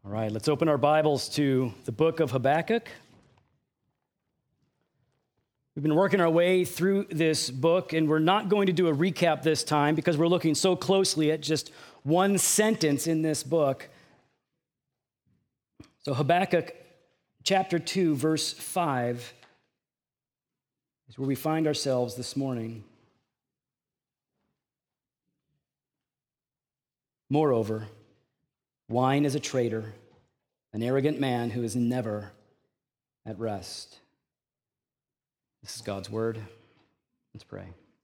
All right, let's open our Bibles to the book of Habakkuk. We've been working our way through this book, and we're not going to do a recap this time because we're looking so closely at just one sentence in this book. So Habakkuk chapter 2, verse 5 is where we find ourselves this morning. Moreover, wine is a traitor, an arrogant man who is never at rest. This is God's word. Let's pray.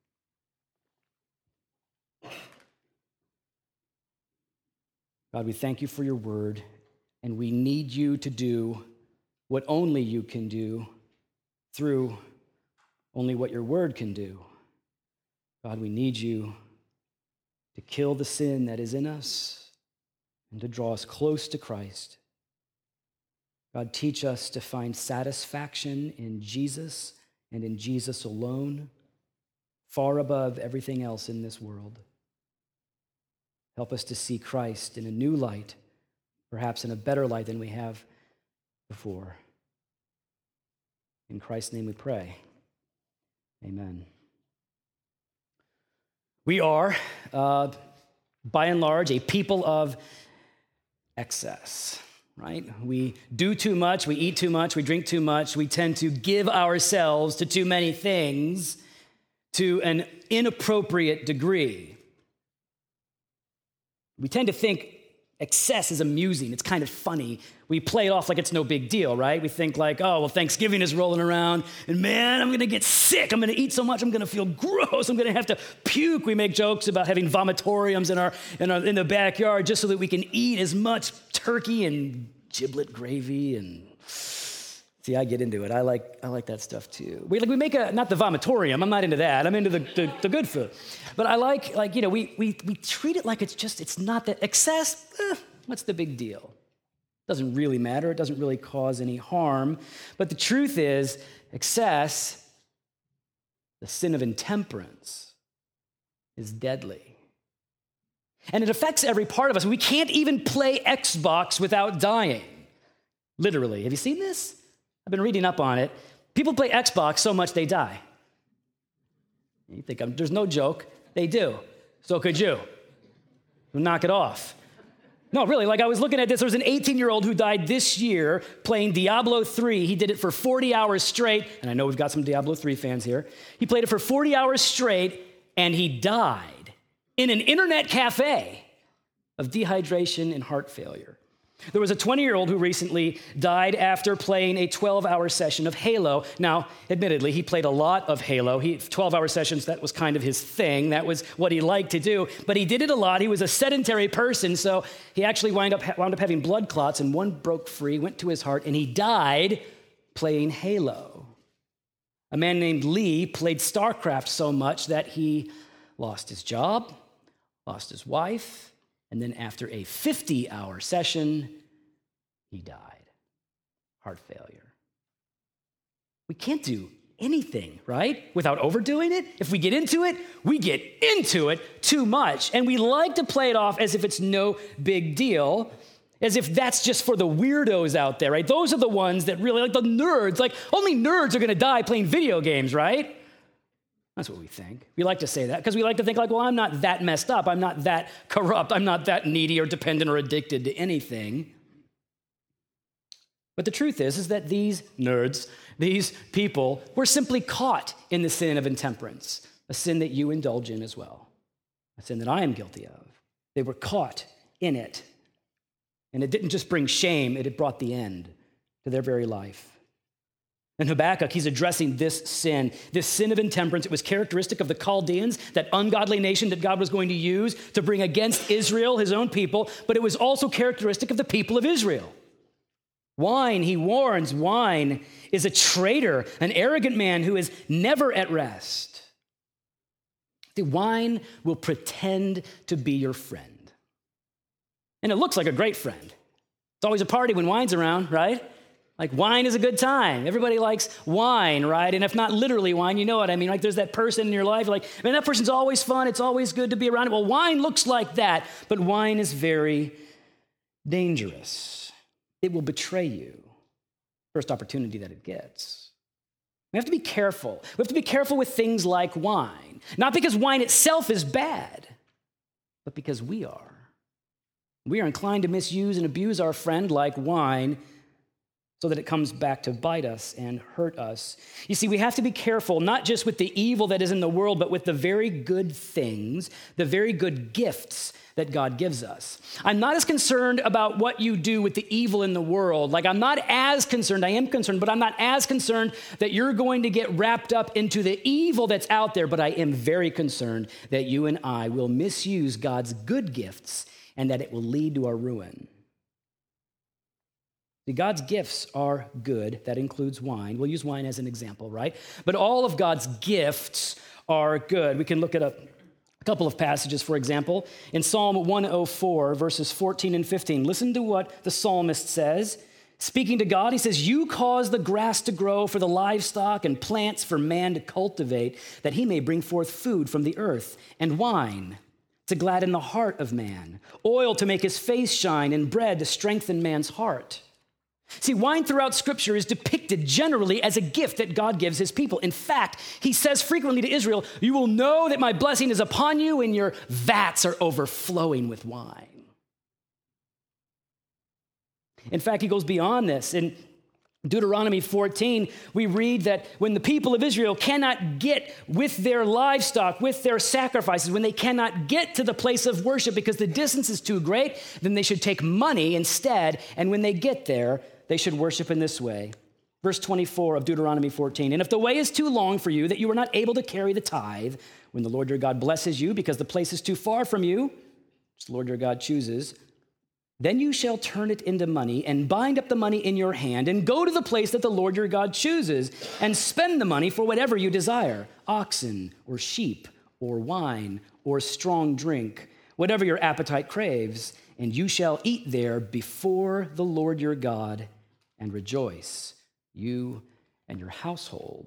God, we thank you for your word, and we need you to do what only you can do through only what your word can do. God, we need you to kill the sin that is in us and to draw us close to Christ. God, teach us to find satisfaction in Jesus and in Jesus alone, far above everything else in this world. Help us to see Christ in a new light, perhaps in a better light than we have before. In Christ's name we pray. Amen. We are, by and large, a people of excess, right? We do too much, we eat too much, we drink too much, we tend to give ourselves to too many things to an inappropriate degree. We tend to think excess is amusing, it's kind of funny. We play it off like it's no big deal, right? We think like, oh, well, Thanksgiving is rolling around, and man, I'm gonna get sick, I'm gonna eat so much, I'm gonna feel gross, I'm gonna have to puke. We make jokes about having vomitoriums in the backyard just so that we can eat as much turkey and giblet gravy and see, I get into it. I like that stuff too. We make not the vomitorium. I'm not into that. I'm into the good food. But I like we treat it like it's not that excess. What's the big deal? Doesn't really matter. It doesn't really cause any harm. But the truth is, excess, the sin of intemperance, is deadly. And it affects every part of us. We can't even play Xbox without dying. Literally. Have you seen this? I've been reading up on it. People play Xbox so much they die. You think there's no joke. They do. So could you. Knock it off. No, really, I was looking at this. There was an 18-year-old who died this year playing Diablo 3. He did it for 40 hours straight, and I know we've got some Diablo 3 fans here. He played it for 40 hours straight, and he died in an internet cafe of dehydration and heart failure. There was a 20-year-old who recently died after playing a 12-hour session of Halo. Now, admittedly, he played a lot of Halo. 12-hour sessions, that was kind of his thing. That was what he liked to do. But he did it a lot. He was a sedentary person, so he actually wound up having blood clots, and one broke free, went to his heart, and he died playing Halo. A man named Lee played StarCraft so much that he lost his job, lost his wife, and then after a 50-hour session, he died. Heart failure. We can't do anything, right, without overdoing it. If we get into it, we get into it too much. And we like to play it off as if it's no big deal, as if that's just for the weirdos out there, right? Those are the ones that really, like the nerds, only nerds are going to die playing video games, right? That's what we think. We like to say that because we like to think well, I'm not that messed up. I'm not that corrupt. I'm not that needy or dependent or addicted to anything. But the truth is that these nerds, these people, were simply caught in the sin of intemperance, a sin that you indulge in as well, a sin that I am guilty of. They were caught in it. And it didn't just bring shame, it had brought the end to their very life. In Habakkuk, he's addressing this sin of intemperance. It was characteristic of the Chaldeans, that ungodly nation that God was going to use to bring against Israel, his own people, but it was also characteristic of the people of Israel. Wine, he warns, wine is a traitor, an arrogant man who is never at rest. The wine will pretend to be your friend. And it looks like a great friend. It's always a party when wine's around, right? Wine is a good time. Everybody likes wine, right? And if not literally wine, you know what I mean. There's that person in your life, man, that person's always fun. It's always good to be around. Well, wine looks like that, but wine is very dangerous. it will betray you first opportunity that it gets. We have to be careful. We have to be careful with things like wine, not because wine itself is bad, but because we are. We are inclined to misuse and abuse our friend like wine so that it comes back to bite us and hurt us. You see, we have to be careful, not just with the evil that is in the world, but with the very good things, the very good gifts that God gives us. I'm not as concerned about what you do with the evil in the world. Like, I'm not as concerned, I am concerned, but I'm not as concerned that you're going to get wrapped up into the evil that's out there, but I am very concerned that you and I will misuse God's good gifts and that it will lead to our ruin. See, God's gifts are good. That includes wine. We'll use wine as an example, right? But all of God's gifts are good. We can look at a couple of passages, for example. In Psalm 104, verses 14 and 15, listen to what the psalmist says. Speaking to God, he says, "You cause the grass to grow for the livestock and plants for man to cultivate, that he may bring forth food from the earth, and wine to gladden the heart of man, oil to make his face shine, and bread to strengthen man's heart." See, wine throughout Scripture is depicted generally as a gift that God gives his people. In fact, he says frequently to Israel, "You will know that my blessing is upon you and your vats are overflowing with wine." In fact, he goes beyond this. In Deuteronomy 14, we read that when the people of Israel cannot get with their livestock, with their sacrifices, when they cannot get to the place of worship because the distance is too great, then they should take money instead, and when they get there, they should worship in this way. Verse 24 of Deuteronomy 14, "And if the way is too long for you, that you are not able to carry the tithe, when the Lord your God blesses you because the place is too far from you, which the Lord your God chooses, then you shall turn it into money and bind up the money in your hand and go to the place that the Lord your God chooses and spend the money for whatever you desire, oxen or sheep or wine or strong drink, whatever your appetite craves, and you shall eat there before the Lord your God and rejoice, you and your household."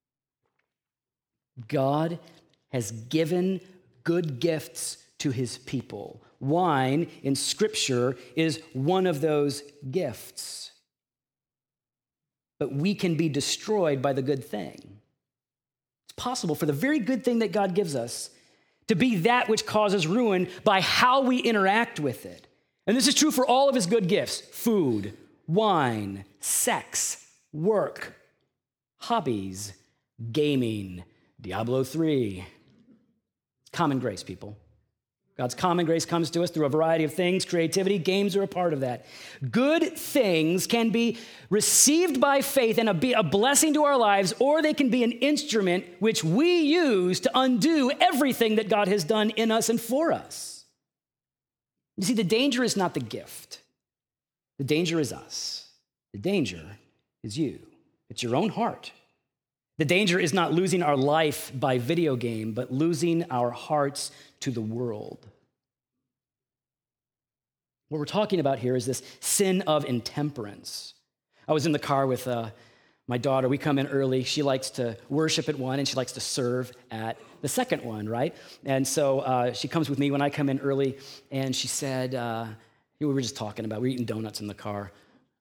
God has given good gifts to his people. Wine in Scripture is one of those gifts. But we can be destroyed by the good thing. It's possible for the very good thing that God gives us to be that which causes ruin by how we interact with it. And this is true for all of his good gifts: food, wine, sex, work, hobbies, gaming, Diablo 3. Common grace, people. God's common grace comes to us through a variety of things. Creativity, games are a part of that. Good things can be received by faith and be a blessing to our lives, or they can be an instrument which we use to undo everything that God has done in us and for us. You see, the danger is not the gift. The danger is us. The danger is you. It's your own heart. The danger is not losing our life by video game, but losing our hearts to the world. What we're talking about here is this sin of intemperance. I was in the car with my daughter. We come in early. She likes to worship at one, and she likes to serve at the second one, right? And so she comes with me when I come in early, and she said, we were just talking about, we were eating donuts in the car.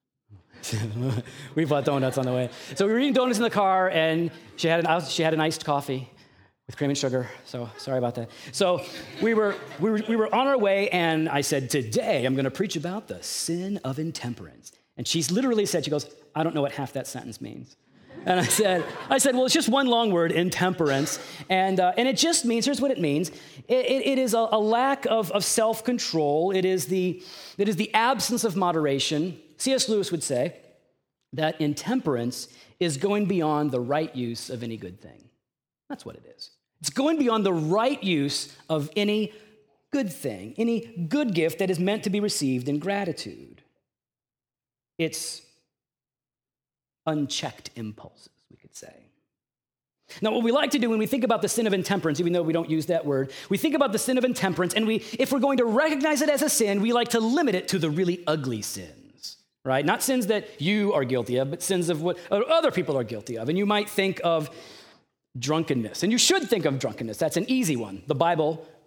We bought donuts on the way. So we were eating donuts in the car, and she had an iced coffee with cream and sugar. So sorry about that. So we were on our way, and I said, "Today I'm going to preach about the sin of intemperance." And she's literally said, she goes, "I don't know what half that sentence means." And I said, well, it's just one long word, intemperance, and it just means, here's what it means. It is a lack of self-control. It is the absence of moderation. C.S. Lewis would say that intemperance is going beyond the right use of any good thing. That's what it is. It's going beyond the right use of any good thing, any good gift that is meant to be received in gratitude. It's unchecked impulses, we could say. Now, what we like to do when we think about the sin of intemperance, even though we don't use that word, we think about the sin of intemperance, and if we're going to recognize it as a sin, we like to limit it to the really ugly sins, right? Not sins that you are guilty of, but sins of what other people are guilty of. And you might think of drunkenness, and you should think of drunkenness. That's an easy one. The Bible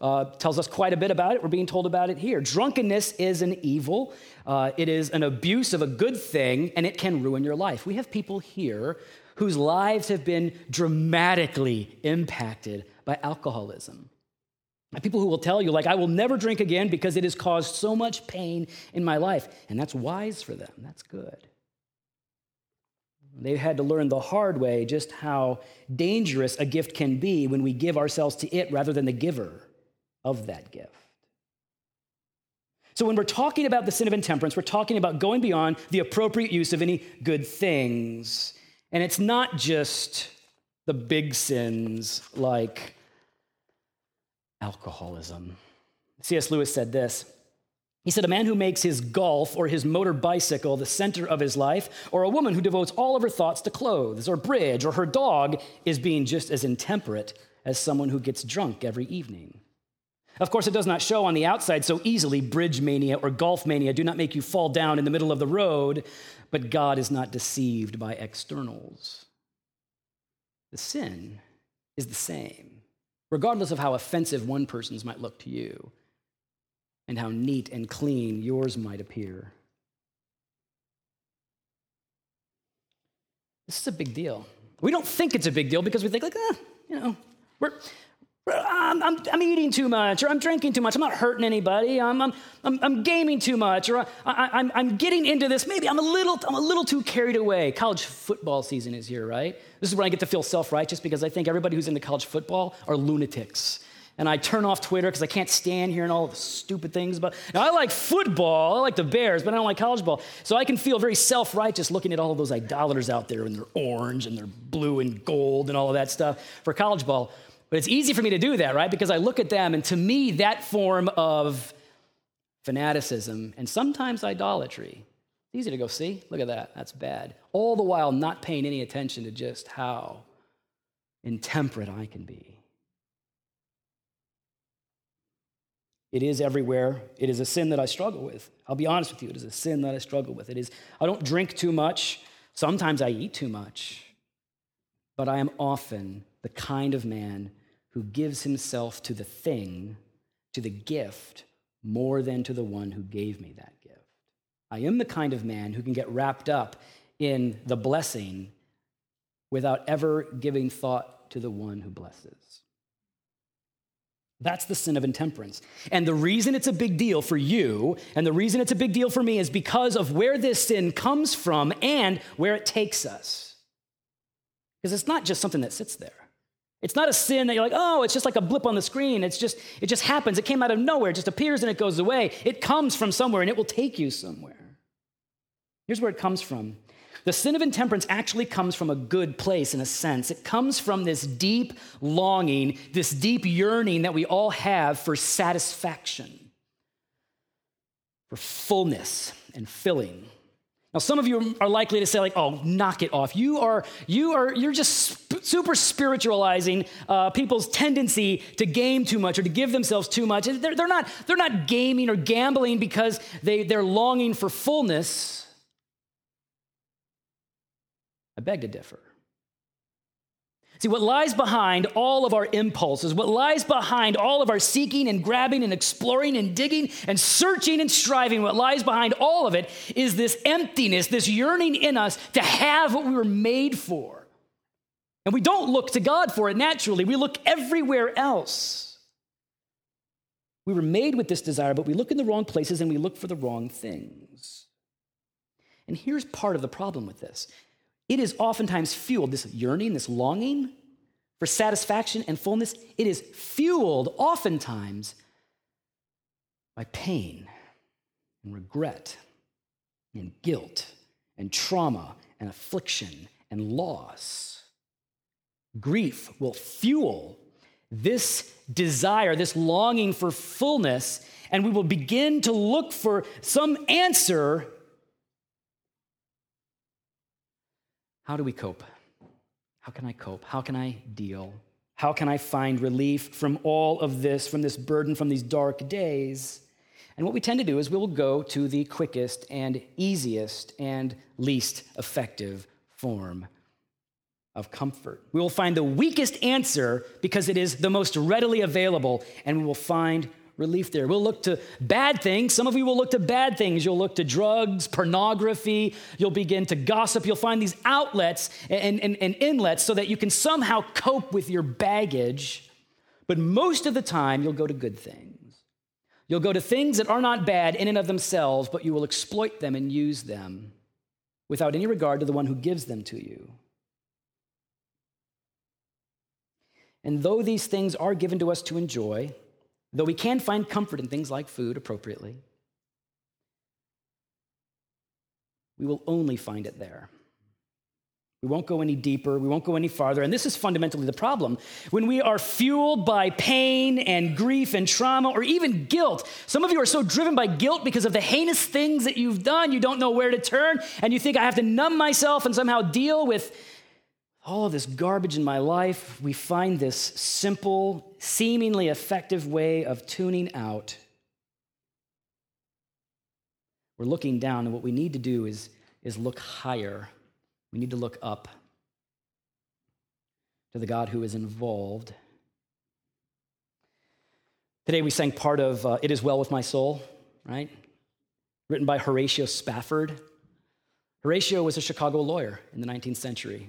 tells us quite a bit about it. We're being told about it here. Drunkenness is an evil. It is an abuse of a good thing, and it can ruin your life. We have people here whose lives have been dramatically impacted by alcoholism. People who will tell you, like, I will never drink again because it has caused so much pain in my life. And that's wise for them. That's good. They've had to learn the hard way just how dangerous a gift can be when we give ourselves to it rather than the giver of that gift. So when we're talking about the sin of intemperance, we're talking about going beyond the appropriate use of any good things. And it's not just the big sins like alcoholism. C.S. Lewis said this. He said, a man who makes his golf or his motor bicycle the center of his life, or a woman who devotes all of her thoughts to clothes or bridge or her dog, is being just as intemperate as someone who gets drunk every evening. Of course, it does not show on the outside so easily. Bridge mania or golf mania do not make you fall down in the middle of the road, but God is not deceived by externals. The sin is the same, regardless of how offensive one person's might look to you and how neat and clean yours might appear. This is a big deal. We don't think it's a big deal because we think, like, I'm eating too much, or I'm drinking too much. I'm not hurting anybody. I'm gaming too much, or I'm getting into this. Maybe I'm a little too carried away. College football season is here, right? This is when I get to feel self-righteous because I think everybody who's into college football are lunatics. And I turn off Twitter because I can't stand hearing all the stupid things about. Now, I like football. I like the Bears, but I don't like college ball. So I can feel very self-righteous looking at all of those idolaters out there and they're orange and they're blue and gold and all of that stuff for college ball. But it's easy for me to do that, right? Because I look at them, and to me, that form of fanaticism and sometimes idolatry, it's easy to go, see, look at that, that's bad. All the while not paying any attention to just how intemperate I can be. It is everywhere. It is a sin that I struggle with. I'll be honest with you, it is a sin that I struggle with. I don't drink too much. Sometimes I eat too much. But I am often the kind of man who gives himself to the thing, to the gift, more than to the one who gave me that gift. I am the kind of man who can get wrapped up in the blessing without ever giving thought to the one who blesses. That's the sin of intemperance. And the reason it's a big deal for you, and the reason it's a big deal for me, is because of where this sin comes from and where it takes us. Because it's not just something that sits there. It's not a sin that you're like, oh, it's just like a blip on the screen. It just happens. It came out of nowhere. It just appears and it goes away. It comes from somewhere and it will take you somewhere. Here's where it comes from. The sin of intemperance actually comes from a good place in a sense. It comes from this deep longing, this deep yearning that we all have for satisfaction, for fullness and filling. Now, some of you are likely to say, like, oh, knock it off. You're just super spiritualizing people's tendency to game too much or to give themselves too much. They're not gaming or gambling because they're longing for fullness. I beg to differ. See, what lies behind all of our impulses, what lies behind all of our seeking and grabbing and exploring and digging and searching and striving, what lies behind all of it is this emptiness, this yearning in us to have what we were made for. And we don't look to God for it naturally. We look everywhere else. We were made with this desire, but we look in the wrong places and we look for the wrong things. And here's part of the problem with this. It is oftentimes fueled, this yearning, this longing for satisfaction and fullness, it is fueled oftentimes by pain and regret and guilt and trauma and affliction and loss. Grief will fuel this desire, this longing for fullness, and we will begin to look for some answer. How do we cope? How can I cope? How can I deal? How can I find relief from all of this, from this burden, from these dark days? And what we tend to do is we will go to the quickest and easiest and least effective form of comfort. We will find the weakest answer because it is the most readily available, and we will find relief there. We'll look to bad things. Some of you will look to bad things. You'll look to drugs, pornography. You'll begin to gossip. You'll find these outlets and inlets so that you can somehow cope with your baggage. But most of the time, you'll go to good things. You'll go to things that are not bad in and of themselves, but you will exploit them and use them without any regard to the one who gives them to you. And though these things are given to us to enjoy, though we can find comfort in things like food appropriately, we will only find it there. We won't go any deeper. We won't go any farther. And this is fundamentally the problem. When we are fueled by pain and grief and trauma or even guilt, some of you are so driven by guilt because of the heinous things that you've done, you don't know where to turn, and you think, I have to numb myself and somehow deal with all of this garbage in my life. We find this simple, seemingly effective way of tuning out. We're looking down, and what we need to do is look higher. We need to look up to the God who is involved. Today we sang part of It Is Well With My Soul, right? Written by Horatio Spafford. Horatio was a Chicago lawyer in the 19th century.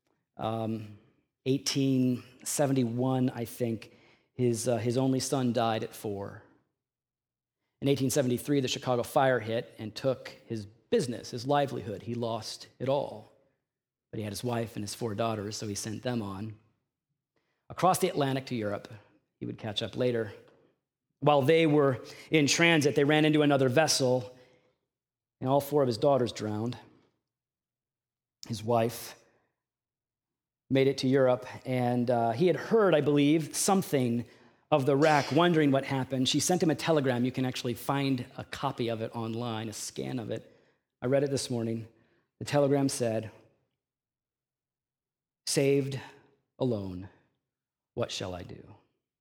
1871, I think, his only son died at 4. In 1873, the Chicago fire hit and took his business, his livelihood. He lost it all. But he had his wife and his 4 daughters, so he sent them on across the Atlantic to Europe. He would catch up later. While they were in transit, they ran into another vessel, and all 4 of his daughters drowned. His wife made it to Europe, and he had heard, I believe, something of the wreck, wondering what happened. She sent him a telegram. You can actually find a copy of it online, a scan of it. I read it this morning. The telegram said, "Saved alone, what shall I do?"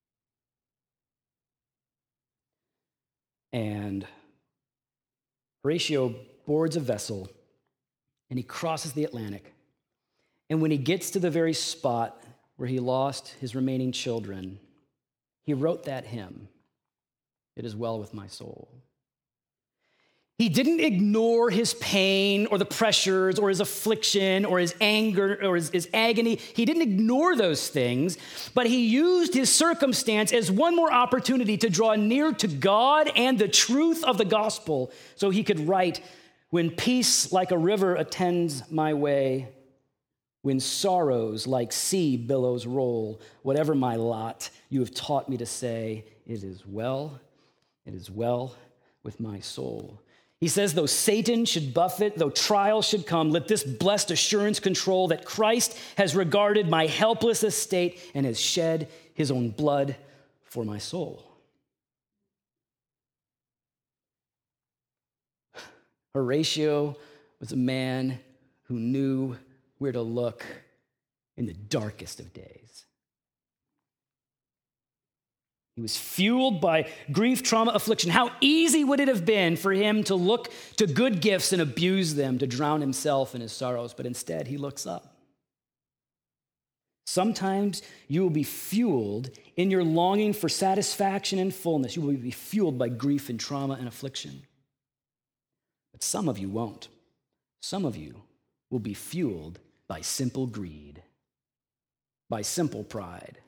And Horatio boards a vessel, and he crosses the Atlantic. And when he gets to the very spot where he lost his remaining children, he wrote that hymn, "It Is Well With My Soul." He didn't ignore his pain or the pressures or his affliction or his anger or his agony. He didn't ignore those things, but he used his circumstance as one more opportunity to draw near to God and the truth of the gospel so he could write, "When peace like a river attends my way, when sorrows like sea billows roll, whatever my lot, you have taught me to say, it is well with my soul." He says, though Satan should buffet, though trials should come, let this blessed assurance control that Christ has regarded my helpless estate and has shed his own blood for my soul. Horatio was a man who knew where to look in the darkest of days. He was fueled by grief, trauma, affliction. How easy would it have been for him to look to good gifts and abuse them, to drown himself in his sorrows, but instead he looks up. Sometimes you will be fueled in your longing for satisfaction and fullness. You will be fueled by grief and trauma and affliction. But some of you won't. Some of you will be fueled by simple greed, by simple pride.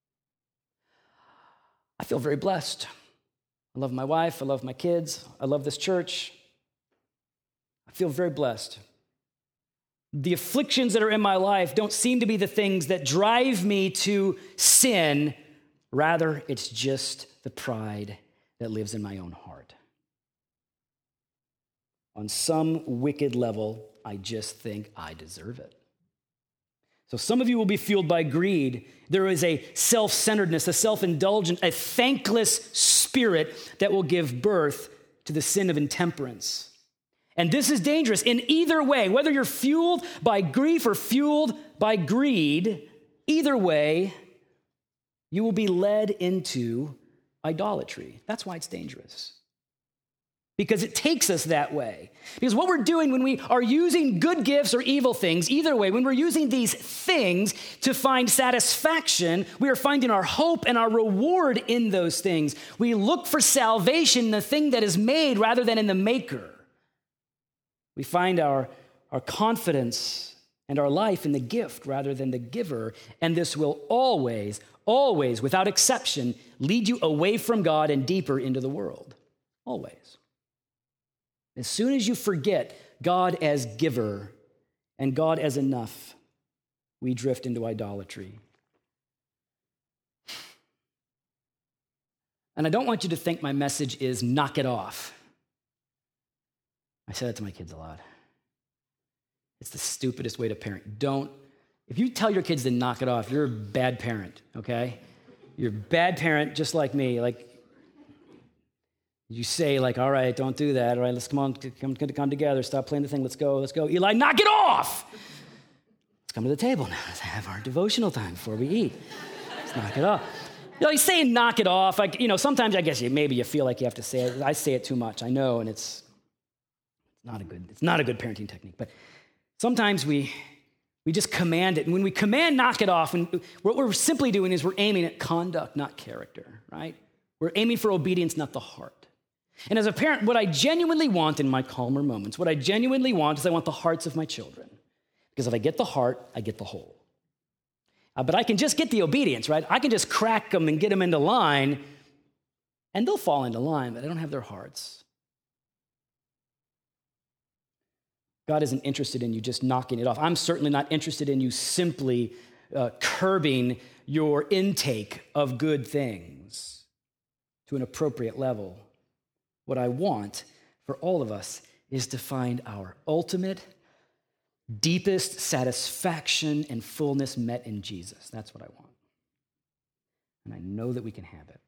I feel very blessed. I love my wife. I love my kids. I love this church. I feel very blessed. The afflictions that are in my life don't seem to be the things that drive me to sin. Rather, it's just the pride that lives in my own heart. On some wicked level, I just think I deserve it. So some of you will be fueled by greed. There is a self-centeredness, a self-indulgent, a thankless spirit that will give birth to the sin of intemperance. And this is dangerous in either way, whether you're fueled by grief or fueled by greed, either way, you will be led into idolatry. That's why it's dangerous. because it takes us that way. Because what we're doing when we are using good gifts or evil things, either way, when we're using these things to find satisfaction, we are finding our hope and our reward in those things. We look for salvation in the thing that is made rather than in the maker. We find our confidence and our life in the gift rather than the giver, and this will always, without exception, lead you away from God and deeper into the world. Always. As soon as you forget God as giver and God as enough, we drift into idolatry. And I don't want you to think my message is knock it off. I say that to my kids a lot. It's the stupidest way to parent. If you tell your kids to knock it off, you're a bad parent, okay? You're a bad parent just like me. Like, you say, like, all right, don't do that. All right, let's come together. Stop playing the thing. Let's go. Eli, knock it off. Let's come to the table now. Let's have our devotional time before we eat. Let's knock it off. You saying knock it off, sometimes I guess maybe you feel like you have to say it. I say it too much, I know, and it's not a good parenting technique. But sometimes we just command it. And when we command knock it off, and what we're simply doing is we're aiming at conduct, not character, right? We're aiming for obedience, not the heart. And as a parent, what I genuinely want in my calmer moments, I want the hearts of my children. Because if I get the heart, I get the whole. But I can just get the obedience, right? I can just crack them and get them into line, and they'll fall into line, but I don't have their hearts. God isn't interested in you just knocking it off. I'm certainly not interested in you simply curbing your intake of good things to an appropriate level. What I want for all of us is to find our ultimate, deepest satisfaction and fullness met in Jesus. That's what I want. And I know that we can have it.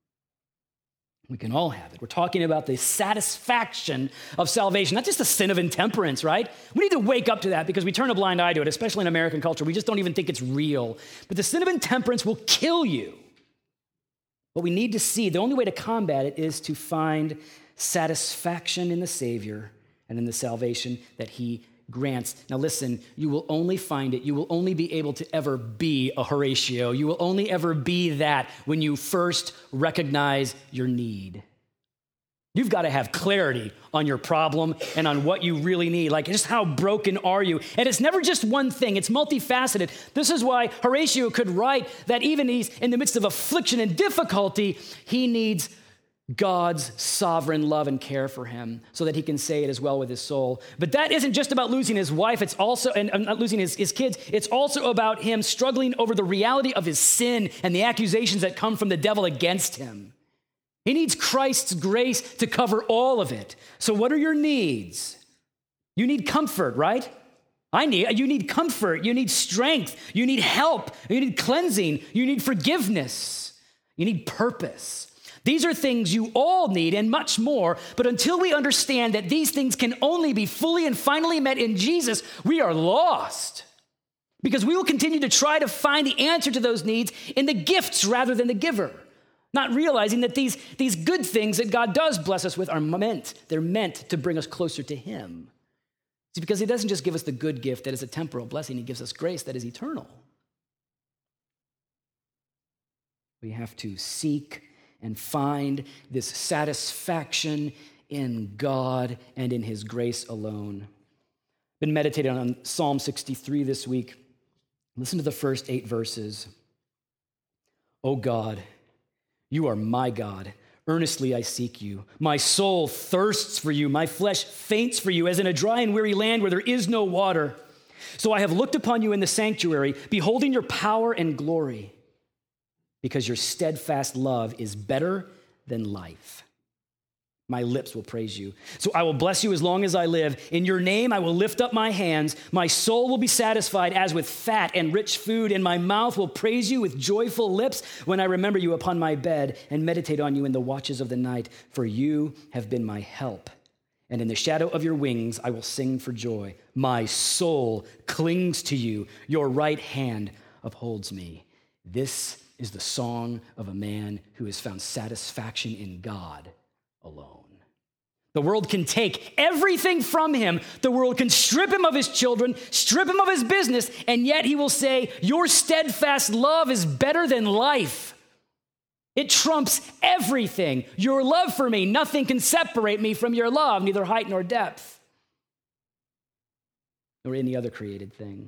We can all have it. We're talking about the satisfaction of salvation, not just the sin of intemperance, right? We need to wake up to that because we turn a blind eye to it, especially in American culture. We just don't even think it's real. But the sin of intemperance will kill you. What we need to see, the only way to combat it is to find satisfaction in the Savior and in the salvation that he grants. Now listen, you will only find it, you will only be able to ever be a Horatio. You will only ever be that when you first recognize your need. You've got to have clarity on your problem and on what you really need. Like, just how broken are you? And it's never just one thing. It's multifaceted. This is why Horatio could write that even he's in the midst of affliction and difficulty, he needs God's sovereign love and care for him so that he can say it as well with his soul. But that isn't just about losing his wife. It's also, and not losing his kids. It's also about him struggling over the reality of his sin and the accusations that come from the devil against him. He needs Christ's grace to cover all of it. So what are your needs? You need comfort, right? You need comfort. You need strength. You need help. You need cleansing. You need forgiveness. You need purpose. These are things you all need and much more. But until we understand that these things can only be fully and finally met in Jesus, we are lost. Because we will continue to try to find the answer to those needs in the gifts rather than the giver. Not realizing that these good things that God does bless us with they're meant to bring us closer to him. See, because he doesn't just give us the good gift that is a temporal blessing, he gives us grace that is eternal. We have to seek and find this satisfaction in God and in his grace alone. Been meditating on Psalm 63 this week. Listen to the first 8 verses. O God, you are my God. Earnestly I seek you. My soul thirsts for you. My flesh faints for you, as in a dry and weary land where there is no water. So I have looked upon you in the sanctuary, beholding your power and glory, because your steadfast love is better than life. My lips will praise you. So I will bless you as long as I live. In your name I will lift up my hands. My soul will be satisfied as with fat and rich food, and my mouth will praise you with joyful lips when I remember you upon my bed and meditate on you in the watches of the night. For you have been my help, and in the shadow of your wings I will sing for joy. My soul clings to you. Your right hand upholds me. This is the song of a man who has found satisfaction in God alone. The world can take everything from him. The world can strip him of his children, strip him of his business, and yet he will say, your steadfast love is better than life. It trumps everything. Your love for me, nothing can separate me from your love, neither height nor depth, nor any other created thing.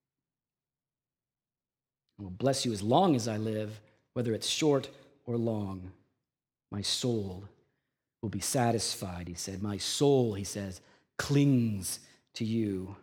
I will bless you as long as I live, whether it's short or long. My soul will be satisfied, he said. My soul, he says, clings to you.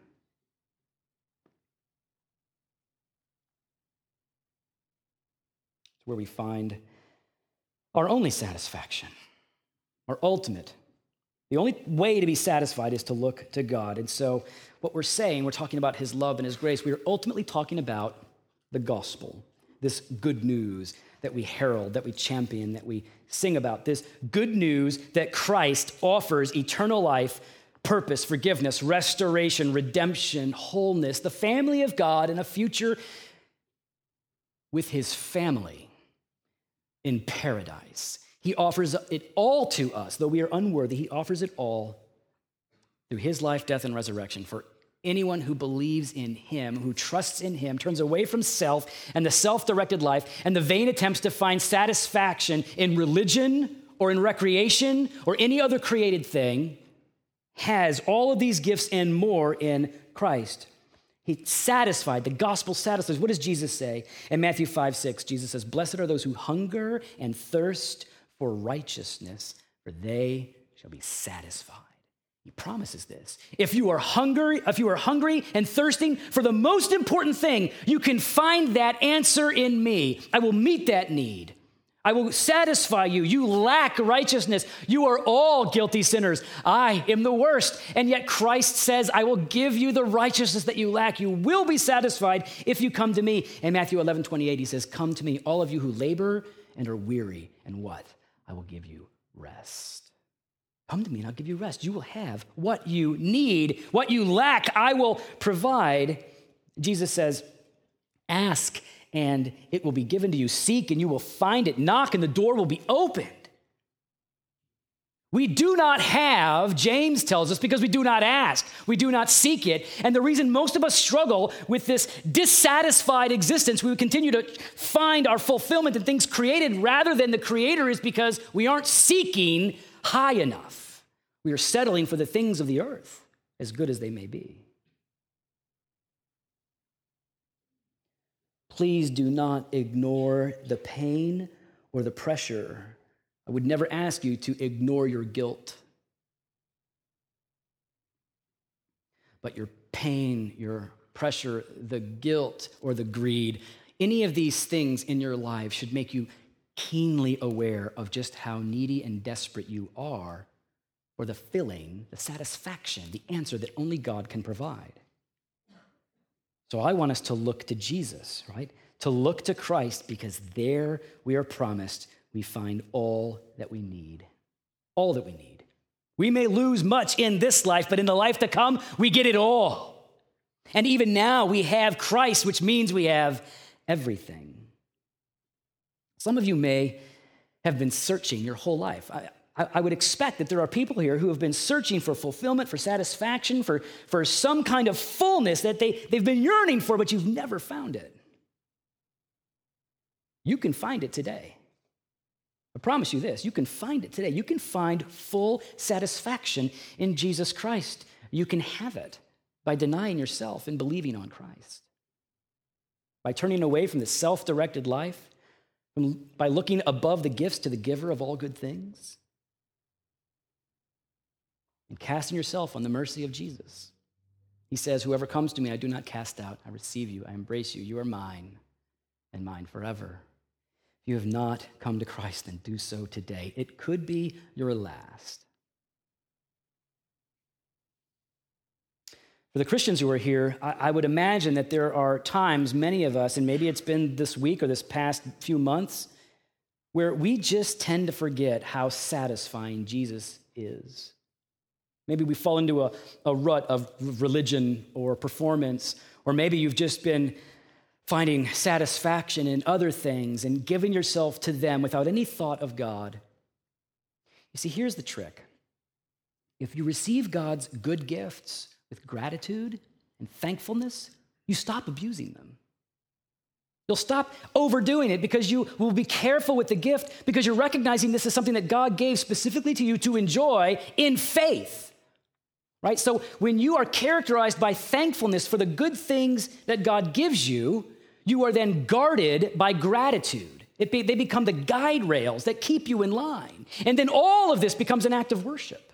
It's where we find our only satisfaction, our ultimate. The only way to be satisfied is to look to God. And so what we're saying, we're talking about his love and his grace. We are ultimately talking about the gospel, this good news that we herald, that we champion, that we sing about, this good news that Christ offers eternal life, purpose, forgiveness, restoration, redemption, wholeness, the family of God, and a future with his family in paradise. He offers it all to us. Though we are unworthy, he offers it all through his life, death, and resurrection for anyone who believes in him, who trusts in him, turns away from self and the self-directed life and the vain attempts to find satisfaction in religion or in recreation or any other created thing, has all of these gifts and more in Christ. He satisfied, the gospel satisfies. What does Jesus say? In Matthew 5:6, Jesus says, blessed are those who hunger and thirst for righteousness, for they shall be satisfied. He promises this. If you are hungry and thirsting for the most important thing, you can find that answer in me. I will meet that need. I will satisfy you. You lack righteousness. You are all guilty sinners. I am the worst. And yet Christ says, I will give you the righteousness that you lack. You will be satisfied if you come to me. In Matthew 11:28, he says, come to me, all of you who labor and are weary. And what? I will give you rest. Come to me and I'll give you rest. You will have what you need, what you lack, I will provide. Jesus says, ask and it will be given to you. Seek and you will find it. Knock and the door will be opened. We do not have, James tells us, because we do not ask. We do not seek it. And the reason most of us struggle with this dissatisfied existence, we continue to find our fulfillment in things created rather than the Creator, is because we aren't seeking high enough. We are settling for the things of the earth, as good as they may be. Please do not ignore the pain or the pressure. I would never ask you to ignore your guilt. But your pain, your pressure, the guilt or the greed, any of these things in your life should make you keenly aware of just how needy and desperate you are for the filling, the satisfaction, the answer that only God can provide. So I want us to look to Jesus, right? To look to Christ, because there we are promised we find all that we need. All that we need. We may lose much in this life, but in the life to come, we get it all. And even now we have Christ, which means we have everything. Some of you may have been searching your whole life. I would expect that there are people here who have been searching for fulfillment, for satisfaction, for some kind of fullness that they've been yearning for, but you've never found it. You can find it today. I promise you this, you can find it today. You can find full satisfaction in Jesus Christ. You can have it by denying yourself and believing on Christ. By turning away from the self-directed life, by looking above the gifts to the giver of all good things, and casting yourself on the mercy of Jesus. He says, whoever comes to me, I do not cast out. I receive you. I embrace you. You are mine and mine forever. If you have not come to Christ, then do so today. It could be your last. For the Christians who are here, I would imagine that there are times, many of us, and maybe it's been this week or this past few months, where we just tend to forget how satisfying Jesus is. Maybe we fall into a rut of religion or performance, or maybe you've just been finding satisfaction in other things and giving yourself to them without any thought of God. You see, here's the trick. If you receive God's good gifts with gratitude and thankfulness, you stop abusing them. You'll stop overdoing it because you will be careful with the gift because you're recognizing this is something that God gave specifically to you to enjoy in faith, right? So when you are characterized by thankfulness for the good things that God gives you, you are then guarded by gratitude. They become the guide rails that keep you in line. And then all of this becomes an act of worship.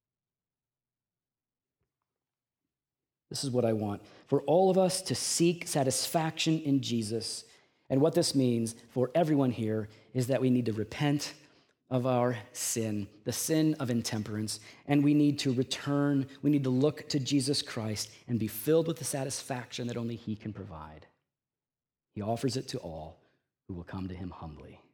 This is what I want for all of us to seek satisfaction in Jesus. And what this means for everyone here is that we need to repent of our sin, the sin of intemperance, and we need to return, we need to look to Jesus Christ and be filled with the satisfaction that only he can provide. He offers it to all who will come to him humbly.